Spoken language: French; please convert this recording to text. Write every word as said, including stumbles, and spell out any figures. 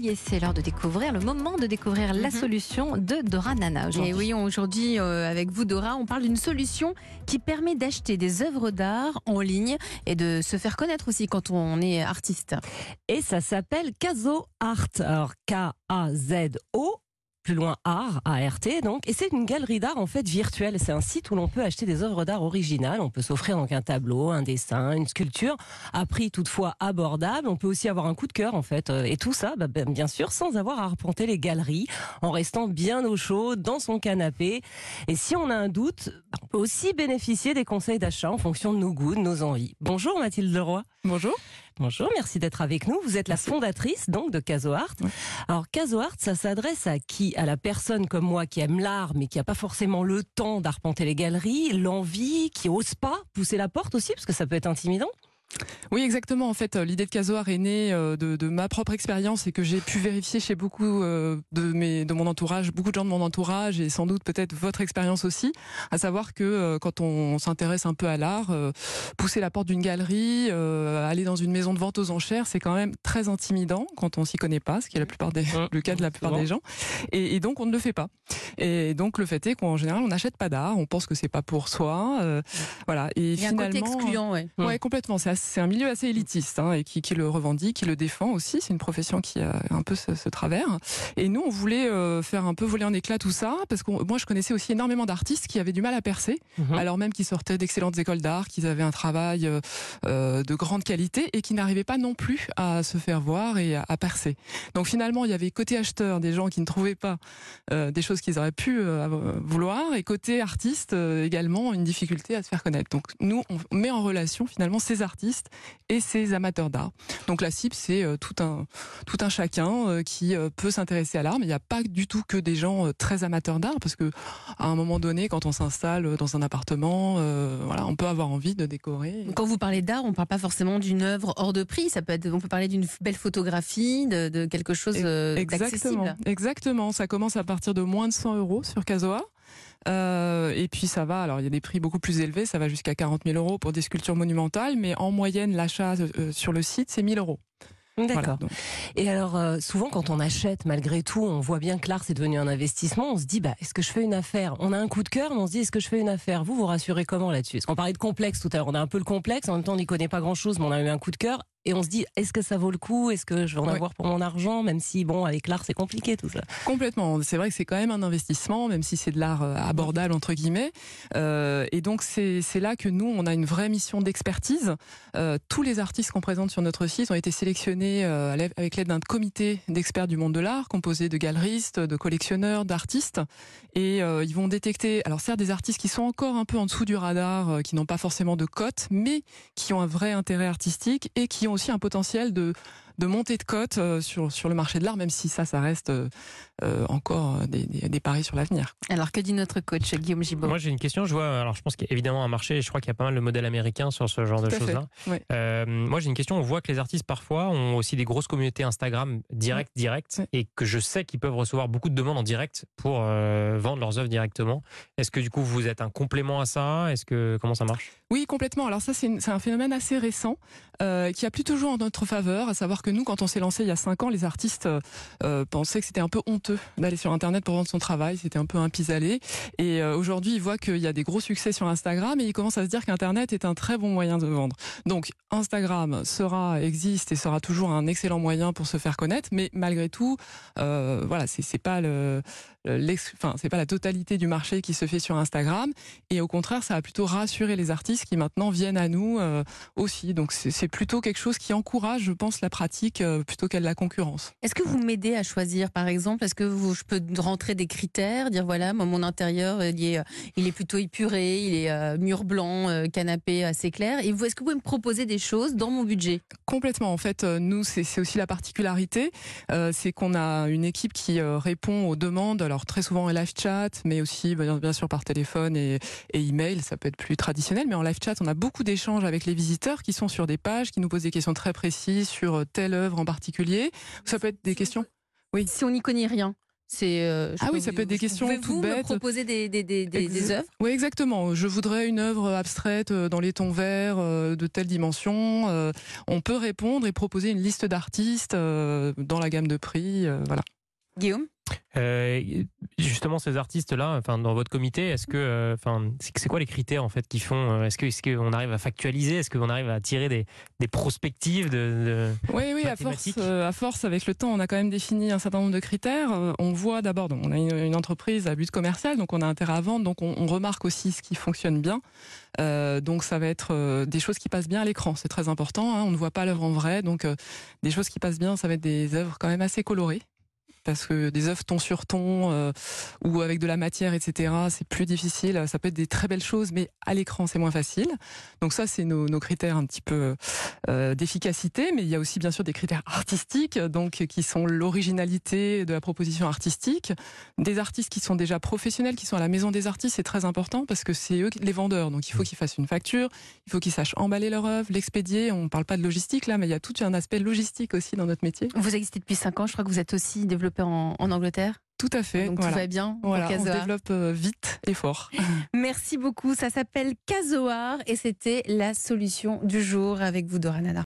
y est, c'est l'heure de découvrir, le moment de découvrir la Mhm. solution de Dora Nana aujourd'hui. Et oui, aujourd'hui, euh, avec vous, Dora, on parle d'une solution qui permet d'acheter des œuvres d'art en ligne et de se faire connaître aussi quand on est artiste. Et ça s'appelle Caso Art. Alors K A Z O. Plus loin art, A R T donc, et c'est une galerie d'art en fait virtuelle. C'est un site où l'on peut acheter des œuvres d'art originales. On peut s'offrir donc un tableau, un dessin, une sculpture, à prix toutefois abordable. On peut aussi avoir un coup de cœur en fait, et tout ça, bah, bien sûr, sans avoir à arpenter les galeries, en restant bien au chaud dans son canapé. Et si on a un doute, on peut aussi bénéficier des conseils d'achat en fonction de nos goûts, de nos envies. Bonjour Mathilde Leroy. Bonjour. Bonjour, merci d'être avec nous. Vous êtes la fondatrice donc de Caso Art. Oui. Alors Caso Art, ça s'adresse à qui? À la personne comme moi qui aime l'art mais qui n'a pas forcément le temps d'arpenter les galeries, l'envie, qui n'ose pas pousser la porte aussi parce que ça peut être intimidant. Oui, exactement. En fait, l'idée de Caso Art est née de, de ma propre expérience et que j'ai pu vérifier chez beaucoup de, mes, de mon entourage, beaucoup de gens de mon entourage et sans doute peut-être votre expérience aussi, à savoir que quand on s'intéresse un peu à l'art, pousser la porte d'une galerie, aller dans une maison de vente aux enchères, c'est quand même très intimidant quand on s'y connaît pas, ce qui est la plupart des, mmh. le cas de la plupart des gens. Et, et donc, on ne le fait pas. Et donc, le fait est qu'en général, on n'achète pas d'art, on pense que c'est pas pour soi. Euh, voilà. Et il y a finalement, un côté excluant, ouais. Ouais, complètement. C'est assez C'est un milieu assez élitiste hein, et qui, qui le revendique, qui le défend aussi. C'est une profession qui a un peu ce, ce travers. Et nous, on voulait euh, faire un peu voler en éclats tout ça, parce que moi, je connaissais aussi énormément d'artistes qui avaient du mal à percer, mmh. alors même qu'ils sortaient d'excellentes écoles d'art, qu'ils avaient un travail euh, de grande qualité et qui n'arrivaient pas non plus à se faire voir et à, à percer. Donc finalement, il y avait côté acheteur des gens qui ne trouvaient pas euh, des choses qu'ils auraient pu euh, vouloir, et côté artiste euh, également une difficulté à se faire connaître. Donc nous, on met en relation finalement ces artistes et ces amateurs d'art. Donc la cible, c'est euh, tout un tout un chacun euh, qui euh, peut s'intéresser à l'art, mais il n'y a pas du tout que des gens euh, très amateurs d'art, parce que à un moment donné, quand on s'installe dans un appartement, euh, voilà, on peut avoir envie de décorer. Quand vous parlez d'art, on ne parle pas forcément d'une œuvre hors de prix. Ça peut être, on peut parler d'une belle photographie, de, de quelque chose euh, exactement, d'accessible. Exactement. Ça commence à partir de moins de cent euros sur Caso Art. Euh, et puis ça va, alors il y a des prix beaucoup plus élevés, ça va jusqu'à quarante mille euros pour des sculptures monumentales, mais en moyenne l'achat euh, sur le site c'est mille euros. D'accord. Voilà, et alors, euh, souvent quand on achète, malgré tout, on voit bien que l'art c'est devenu un investissement, on se dit, bah, est-ce que je fais une affaire? On a un coup de cœur, mais on se dit, est-ce que je fais une affaire? Vous, vous rassurez comment là-dessus? Parce qu'on parlait de complexe tout à l'heure, on a un peu le complexe, en même temps on n'y connaît pas grand-chose, mais on a eu un coup de cœur. Et on se dit, est-ce que ça vaut le coup? Est-ce que je vais en ouais. avoir pour mon argent? Même si, bon, avec l'art, c'est compliqué tout ça. Complètement. C'est vrai que c'est quand même un investissement, même si c'est de l'art abordable, entre guillemets. Euh, et donc, c'est, c'est là que nous, on a une vraie mission d'expertise. Euh, tous les artistes qu'on présente sur notre site ont été sélectionnés euh, avec l'aide d'un comité d'experts du monde de l'art, composé de galeristes, de collectionneurs, d'artistes. Et euh, ils vont détecter, alors certes, des artistes qui sont encore un peu en dessous du radar, euh, qui n'ont pas forcément de cote, mais qui ont un vrai intérêt artistique et qui ont aussi un potentiel de, de montée de cote euh, sur, sur le marché de l'art, même si ça, ça reste euh, euh, encore des, des, des paris sur l'avenir. Alors, que dit notre coach, Guillaume Gibaud? Moi, j'ai une question. Je vois, alors je pense qu'il y a évidemment un marché, et je crois qu'il y a pas mal de modèles américains sur ce genre Tout de à choses-là. Oui. Euh, moi, j'ai une question. On voit que les artistes, parfois, ont aussi des grosses communautés Instagram direct, oui. direct, oui. et que je sais qu'ils peuvent recevoir beaucoup de demandes en direct pour euh, vendre leurs œuvres directement. Est-ce que, du coup, vous êtes un complément à ça? Est-ce que, comment ça marche? Oui, complètement. Alors ça, c'est, une, c'est un phénomène assez récent euh, qui a plus toujours en notre faveur, à savoir que nous, quand on s'est lancé il y a cinq ans, les artistes euh, pensaient que c'était un peu honteux d'aller sur Internet pour vendre son travail, c'était un peu un pis-aller. Et euh, aujourd'hui, ils voient qu'il y a des gros succès sur Instagram et ils commencent à se dire qu'Internet est un très bon moyen de vendre. Donc Instagram sera, existe et sera toujours un excellent moyen pour se faire connaître, mais malgré tout, euh, voilà, c'est, c'est pas le, enfin, c'est pas la totalité du marché qui se fait sur Instagram. Et au contraire, ça a plutôt rassuré les artistes qui maintenant viennent à nous euh, aussi. Donc c'est, c'est plutôt quelque chose qui encourage, je pense, la pratique euh, plutôt qu'à la concurrence. Est-ce que vous m'aidez à choisir, par exemple? Est-ce que vous, je peux rentrer des critères, dire voilà, moi, mon intérieur, il est, il est plutôt épuré, il est euh, mur blanc, euh, canapé assez clair. Et vous, est-ce que vous pouvez me proposer des choses dans mon budget? Complètement. En fait, euh, nous, c'est, c'est aussi la particularité, euh, c'est qu'on a une équipe qui euh, répond aux demandes. Alors très souvent en live chat, mais aussi bien, bien sûr par téléphone et, et email. Ça peut être plus traditionnel, mais en live chat, on a beaucoup d'échanges avec les visiteurs qui sont sur des pages, qui nous posent des questions très précises sur telle œuvre en particulier. Ça peut être des questions. Oui. Si on n'y connaît rien, C'est, euh, ah oui, ça peut être des questions toutes Pouvez-vous bêtes. me proposer des, des, des, des, des œuvres? Oui, exactement. Je voudrais une œuvre abstraite dans les tons verts, euh, de telle dimension. Euh, on peut répondre et proposer une liste d'artistes euh, dans la gamme de prix. Euh, voilà. Guillaume? Euh, justement, ces artistes-là, enfin, dans votre comité, est-ce que, euh, enfin, c'est, c'est quoi les critères en fait qui font euh, Est-ce que, est-ce qu'on arrive à factualiser Est-ce qu'on arrive à tirer des, des prospectives de, de Oui, oui. À force, euh, à force, avec le temps, on a quand même défini un certain nombre de critères. Euh, on voit d'abord, donc, on a une, une entreprise à but commercial, donc on a intérêt à vendre, donc on, on remarque aussi ce qui fonctionne bien. Euh, donc ça va être euh, des choses qui passent bien à l'écran, c'est très important. Hein, on ne voit pas l'œuvre en vrai, donc euh, des choses qui passent bien, ça va être des œuvres quand même assez colorées. Parce que des œuvres ton sur ton euh, ou avec de la matière, et cetera, c'est plus difficile. Ça peut être des très belles choses, mais à l'écran, c'est moins facile. Donc ça, c'est nos, nos critères un petit peu euh, d'efficacité. Mais il y a aussi, bien sûr, des critères artistiques, donc qui sont l'originalité de la proposition artistique. Des artistes qui sont déjà professionnels, qui sont à la maison des artistes, c'est très important parce que c'est eux les vendeurs. Donc il faut qu'ils fassent une facture, il faut qu'ils sachent emballer leur œuvre, l'expédier. On ne parle pas de logistique là, mais il y a tout un aspect logistique aussi dans notre métier. Vous existez depuis cinq ans, je crois que vous êtes aussi développé En, en Angleterre. Tout à fait. Donc voilà. tout va bien. Voilà, pour on se développe euh, vite et fort. Merci beaucoup. Ça s'appelle Casoar et c'était la solution du jour avec vous, Dora Nana.